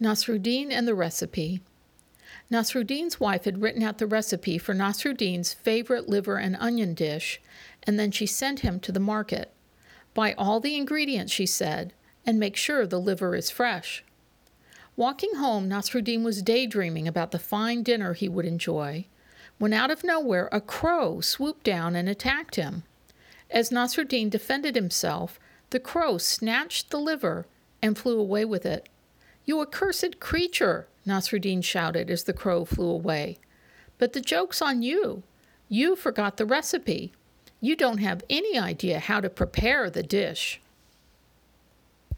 Nasruddin and the recipe. Nasruddin's wife had written out the recipe for Nasruddin's favorite liver and onion dish, and then she sent him to the market. Buy all the ingredients, she said, and make sure the liver is fresh. Walking home, Nasruddin was daydreaming about the fine dinner he would enjoy, when out of nowhere a crow swooped down and attacked him. As Nasruddin defended himself, the crow snatched the liver and flew away with it. "You accursed creature!" Nasruddin shouted as the crow flew away. "But the joke's on you. You forgot the recipe. You don't have any idea how to prepare the dish."